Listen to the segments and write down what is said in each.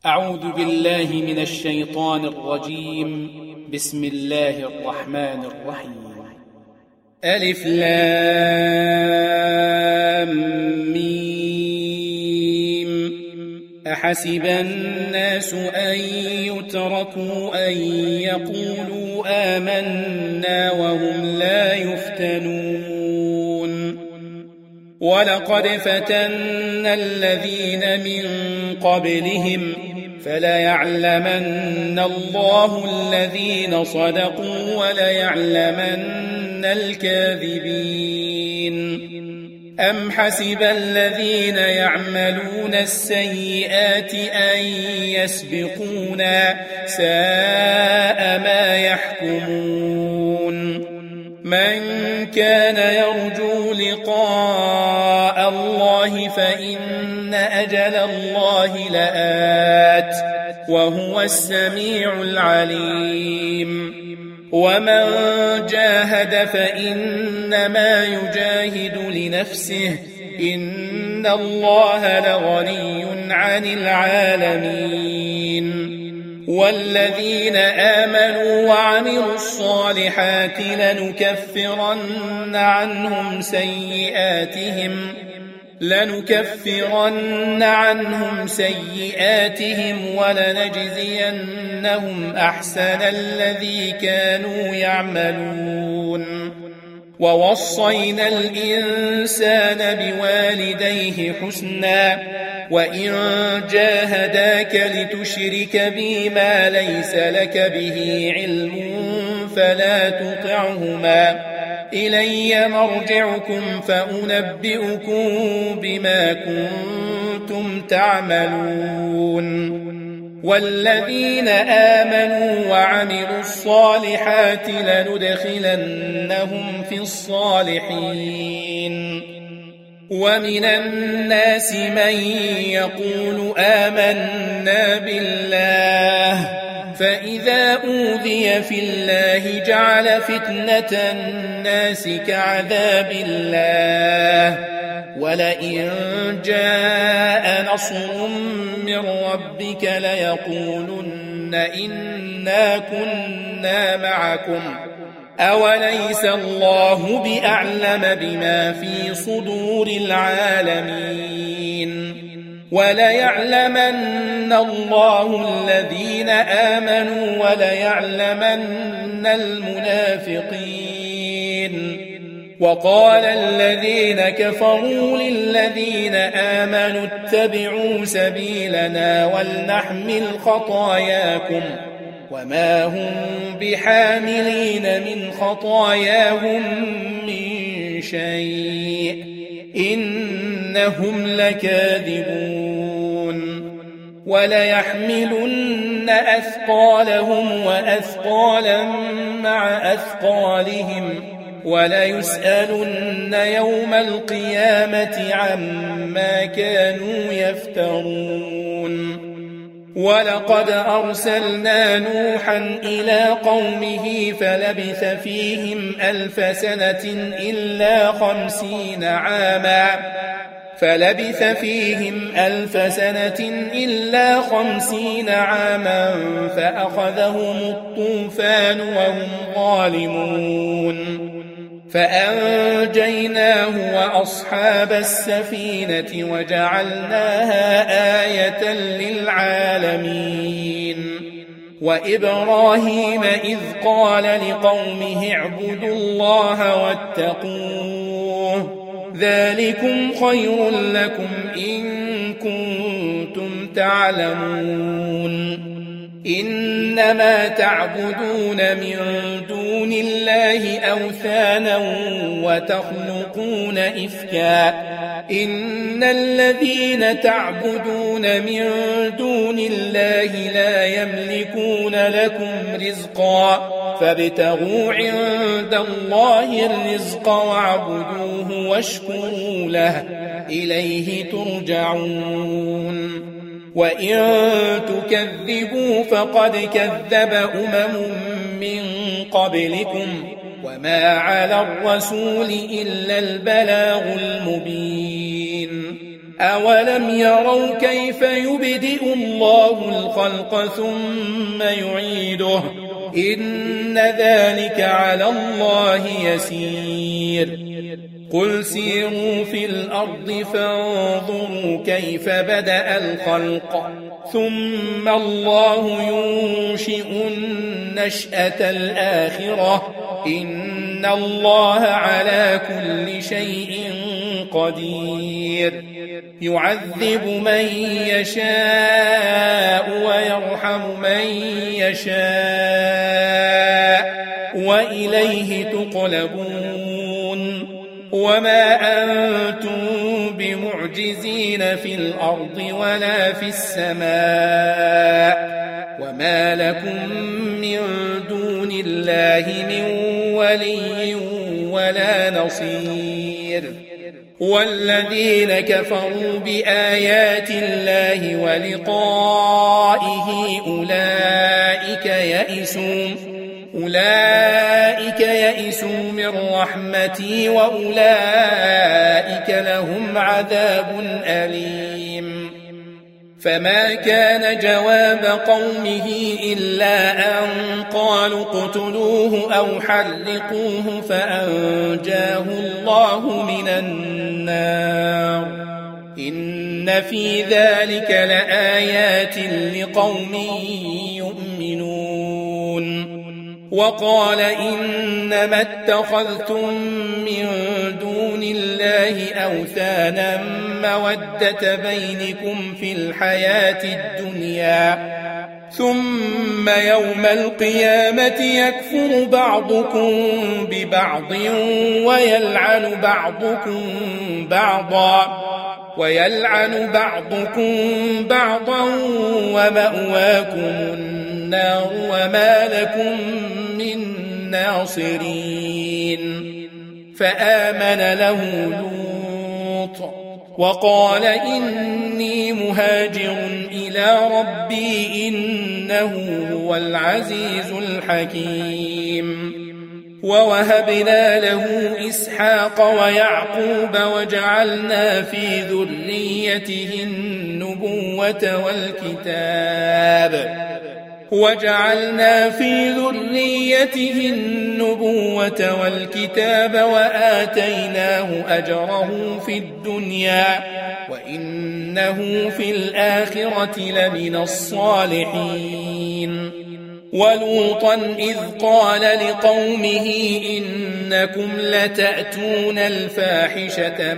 أعوذ بالله من الشيطان الرجيم. بسم الله الرحمن الرحيم. ألف لام ميم. أحسب الناس أن يتركوا أن يقولوا آمنا وهم لا يفتنون. ولقد فتنا الذين من قبلهم فليعلمن الله الذين صدقوا وليعلمن الكاذبين. أم حسب الذين يعملون السيئات أن يسبقونا ساء ما يحكمون. من كان يرجو لقاء الله فإن أجل الله لآت وهو السميع العليم. ومن جاهد فإنما يجاهد لنفسه إن الله لغني عن العالمين. والذين آمنوا وعملوا الصالحات لنكفرن عنهم سيئاتهم ولنجزينهم أحسن الذي كانوا يعملون. ووصينا الإنسان بوالديه حسنا وإن جاهداك لتشرك بي ما ليس لك به علم فلا تطعهما إلي مرجعكم فأنبئكم بما كنتم تعملون. والذين آمنوا وعملوا الصالحات لندخلنهم في الصالحين. ومن الناس من يقول آمنا بالله فإذا أوذي في الله جعل فتنة الناس كعذاب الله ولئن جاء نصر من ربك ليقولن إنا كنا معكم أوليس الله بأعلم بما في صدور العالمين. وليعلمن الله الذين آمنوا وليعلمن المنافقين. وقال الذين كفروا للذين آمنوا اتبعوا سبيلنا ولنحمل خطاياكم وما هم بحاملين من خطاياهم من شيء إنهم لكاذبون. وليحملن أثقالهم وأثقالا مع أثقالهم وليسألن يوم القيامة عما كانوا يفترون. ولقد أرسلنا نوحا إلى قومه فلبث فيهم 1000 سنة إلا 50 عاما فأخذهم الطوفان وهم ظالمون فأنجيناه وأصحاب السفينة وجعلناها آية للعالمين. وإبراهيم إذ قال لقومه اعبدوا الله واتقوه ذلكم خير لكم إن كنتم تعلمون. إنما تعبدون من دون الله أوثانا وتخلقون إفكا إن الذين تعبدون من دون الله لا يملكون لكم رزقا فابتغوا عند الله الرزق واعبدوه واشكروا له إليه ترجعون. وإن تكذبوا فقد كذب من قبلكم وما على الرسول إلا البلاغ المبين. أولم يروا كيف يبدئ الله الخلق ثم يعيده إن ذلك على الله يسير قل سيروا في الأرض فانظروا كيف بدأ الخلق ثم الله ينشئ النشأة الآخرة إن الله على كل شيء قدير يعذب من يشاء ويرحم من يشاء وإليه تقلبون وما أنتم بمعجزين في الأرض ولا في السماء وما لكم من دون الله من ولي ولا نصير والذين كفروا بآيات الله ولقائه أولئك يئسوا من رحمتي وأولئك لهم عذاب أليم فما كان جواب قومه إلا أن قالوا اقتلوه أو حرقوه فأنجاه الله من النار إن في ذلك لآيات لقوم يؤمنون وقال إنما اتخذتم من دون الله أوثانا مودة بينكم في الحياة الدنيا ثم يوم القيامة يكفر بعضكم ببعض ويلعن بعضكم بعضا ومأواكم النار وما لكم من ناصرين فآمن له لوط وقال إني مهاجر إلى ربي إنه هو العزيز الحكيم ووهبنا له إسحاق ويعقوب وجعلنا في ذريته النبوة والكتاب وآتيناه أجره في الدنيا وإنه في الآخرة لمن الصالحين ولوطا إذ قال لقومه إنكم لتأتون الفاحشة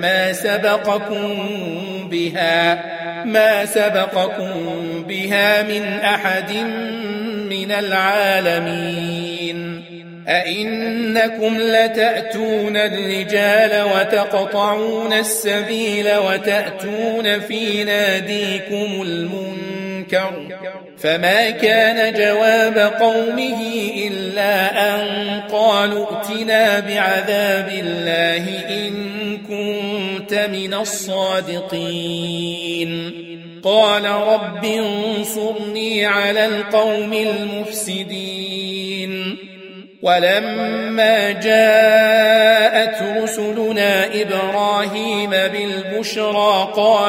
ما سبقكم بها من أحد من العالمين أئنكم لتأتون الرجال وتقطعون السبيل وتأتون في ناديكم المنكر فما كان جواب قومه إلا أن قالوا ائتنا بعذاب الله إن كنت من الصادقين قال رب انصرني على القوم المفسدين ولما جاءت رسلنا إبراهيم بالبشرى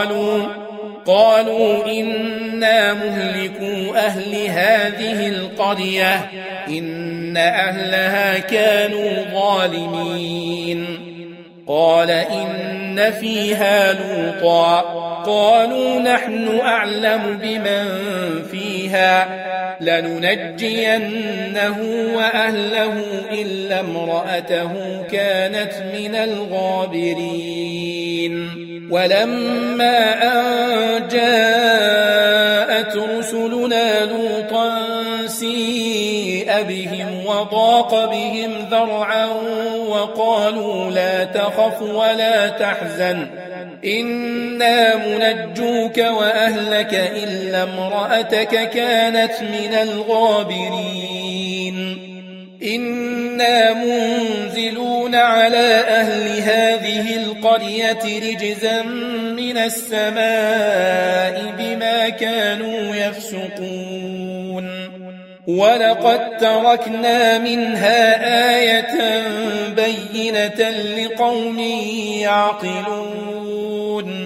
قالوا إنا مهلكو أهل هذه القرية إن أهلها كانوا ظالمين قال إن فيها لوطا قالوا نحن أعلم بمن فيها لننجينه وأهله إلا امرأته كانت من الغابرين ولما أن جاءت رسلنا لوطا سيء بهم وضاق بهم ذرعا وقالوا لا تخف ولا تحزن إنا منجوك وأهلك إلا امرأتك كانت من الغابرين إنا منزلون على أهل هذه القرية رجزا من السماء بما كانوا يفسقون ولقد تركنا منها آية بينة لقوم يعقلون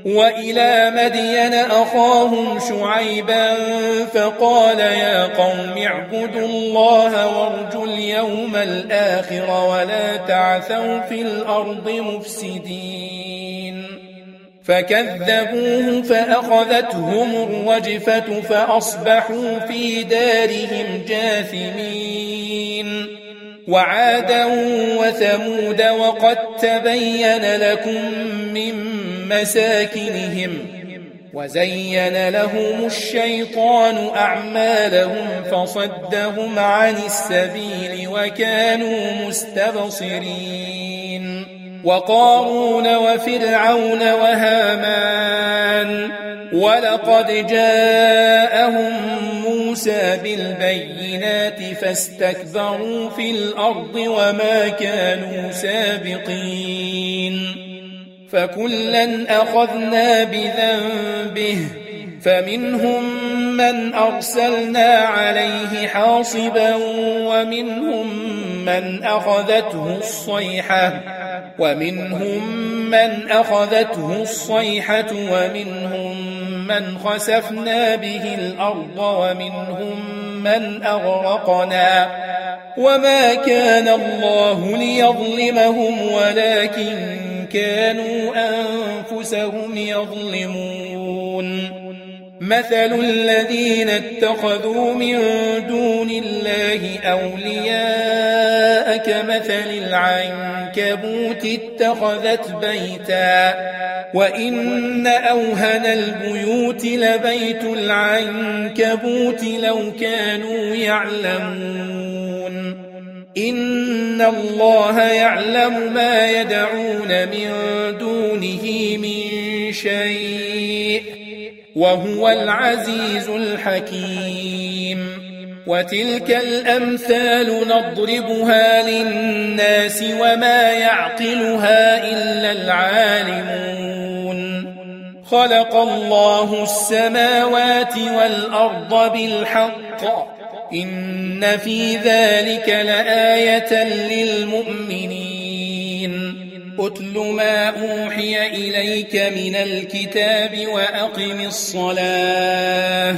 وإلى مدين أخاهم شعيبا فقال يا قوم اعبدوا الله وارجوا اليوم الآخر ولا تعثوا في الأرض مفسدين فكذبوه فأخذتهم الرجفة فأصبحوا في دارهم جاثمين وعادا وثمود وقد تبين لكم من مساكنهم وزين لهم الشيطان أعمالهم فصدهم عن السبيل وكانوا مستبصرين وقارون وفرعون وهامان ولقد جاءهم موسى بالبينات فاستكبروا في الأرض وما كانوا سابقين فكلا أخذنا بذنبه فمنهم من أرسلنا عليه حاصبا ومنهم من أخذته الصيحة ومنهم من خسفنا به الأرض ومنهم من أغرقنا وما كان الله ليظلمهم ولكن كانوا أنفسهم يظلمون مثل الذين اتخذوا من دون الله أولياء كمثل العنكبوت اتخذت بيتا وإن أوهن البيوت لبيت العنكبوت لو كانوا يعلمون إن الله يعلم ما يدعون من دونه من شيء وهو العزيز الحكيم وتلك الأمثال نضربها للناس وما يعقلها إلا العالمون خلق الله السماوات والأرض بالحق إن في ذلك لآية للمؤمنين أتل ما أوحي إليك من الكتاب وأقم الصلاة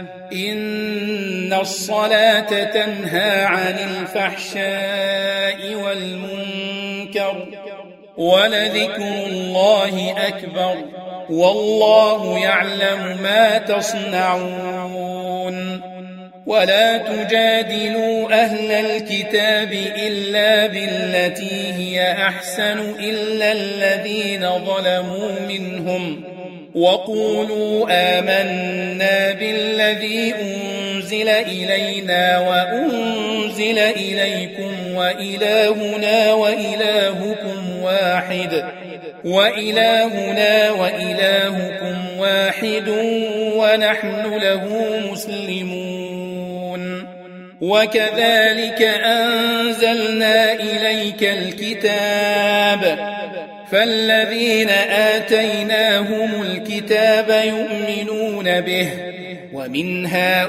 إن الصلاة تنهى عن الفحشاء والمنكر ولذكر الله أكبر والله يعلم ما تصنعون ولا تجادلوا أهل الكتاب إلا بالتي هي أحسن إلا الذين ظلموا منهم وقولوا آمنا بالذي أنزل إلينا وأنزل إليكم وإلهنا وإلهكم واحد ونحن له مسلمون وكذلك أنزلنا إليك الكتاب فالذين آتيناهم الكتاب يؤمنون به ومن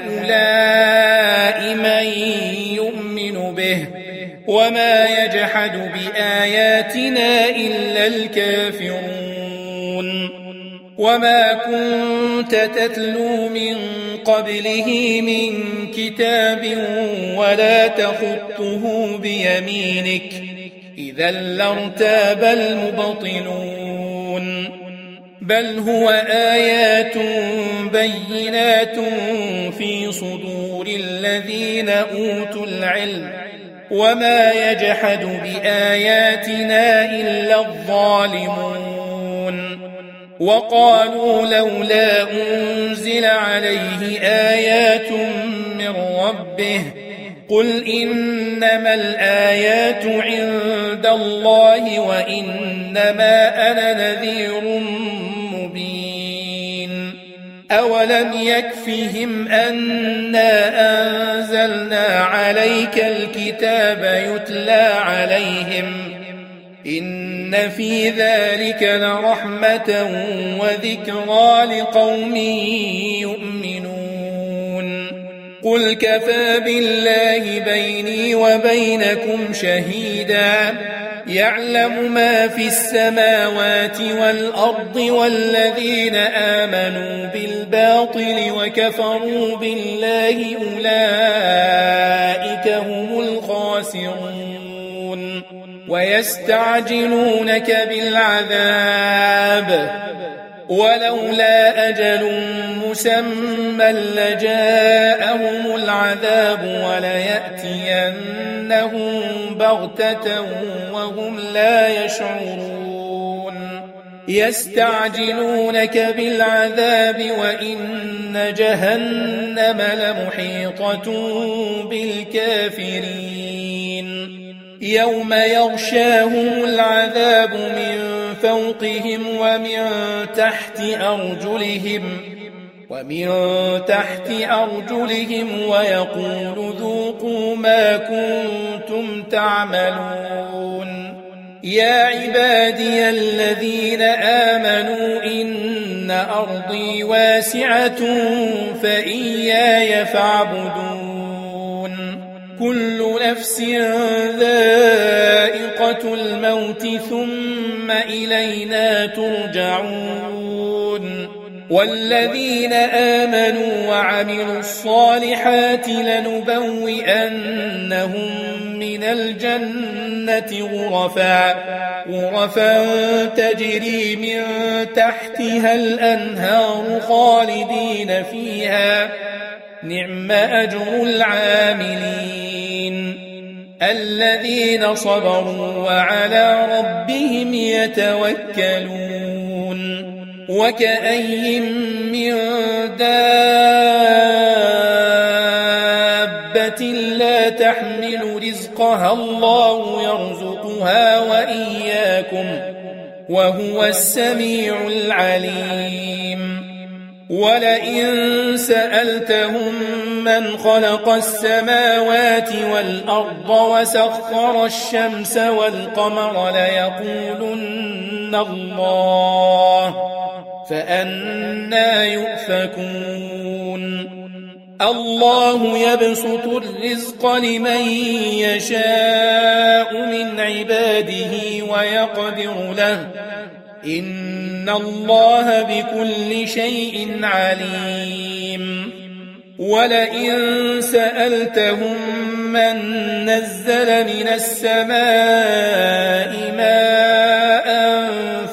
هؤلاء من يؤمن به وما يجحد بآياتنا إلا الكافرون وما كنت تتلو من قبله من كتاب ولا تخطه بيمينك إذا لارتاب المبطلون بل هو آيات بينات في صدور الذين أوتوا العلم وما يجحد بآياتنا إلا الظالمون وقالوا لولا أنزل عليه آيات من ربه قل إنما الآيات عند الله وإنما أنا نذير مبين أولم يكفهم أنا أنزلنا عليك الكتاب يتلى عليهم إن في ذلك لرحمة وذكرى لقوم يؤمنون قل كفى بالله بيني وبينكم شهيدا يعلم ما في السماوات والأرض والذين آمنوا بالباطل وكفروا بالله أولئك هم الخاسرون ويستعجلونك بالعذاب ولولا أجل مسمى لجاءهم العذاب وليأتينهم بغتة وهم لا يشعرون يستعجلونك بالعذاب وإن جهنم لمحيطة بالكافرين يوم يغشاهم العذاب من فوقهم ومن تحت أرجلهم ويقول ذوقوا ما كنتم تعملون يا عبادي الذين آمنوا إن أرضي واسعة فإياي فاعبدون كل نفس ذائقة الموت ثم إلينا ترجعون والذين آمنوا وعملوا الصالحات لنبوئنهم من الجنة غرفا تجري من تحتها الأنهار خالدين فيها نعم أجر العاملين الذين صبروا وعلى ربهم يتوكلون وكأي من دابة لا تحمل رزقها الله يرزقها وإياكم وهو السميع العليم ولئن سألتهم من خلق السماوات والأرض وسخر الشمس والقمر ليقولن الله فأنى يؤفكون الله يبسط الرزق لمن يشاء من عباده ويقدر له إن الله بكل شيء عليم ولئن سألتهم من نزل من السماء ماء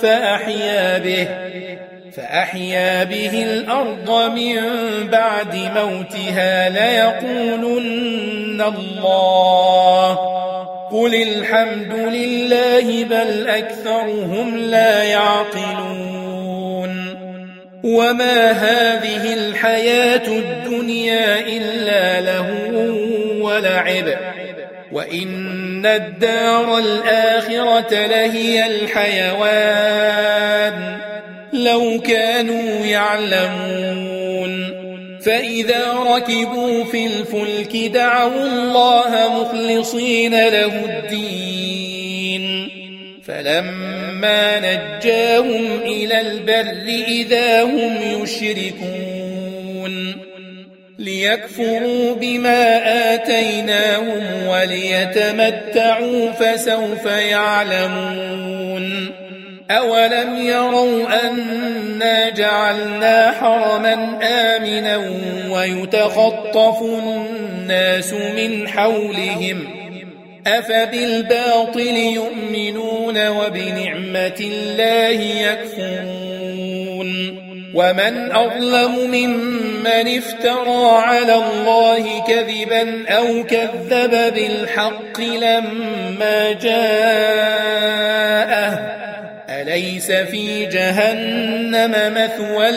فأحيا به الأرض من بعد موتها ليقولن الله قل الحمد لله بل أكثرهم لا يعقلون وما هذه الحياة الدنيا إلا لهو ولعب وإن الدار الآخرة لهي الحيوان لو كانوا يعلمون فإذا ركبوا في الفلك دعوا الله مخلصين له الدين فلما نجاهم إلى البر إذا هم يشركون ليكفروا بما آتيناهم وليتمتعوا فسوف يعلمون أولم يروا أنا جعلنا حرما آمنا ويتخطف الناس من حولهم أفبالباطل يؤمنون وبنعمة الله يكفرون ومن أظلم ممن افترى على الله كذبا أو كذب بالحق لما جاءه أليس في جهنم مثوى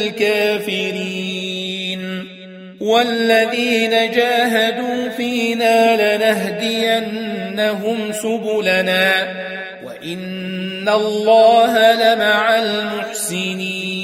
للكافرين والذين جاهدوا فينا لنهدينهم سبلنا وإن الله لمع المحسنين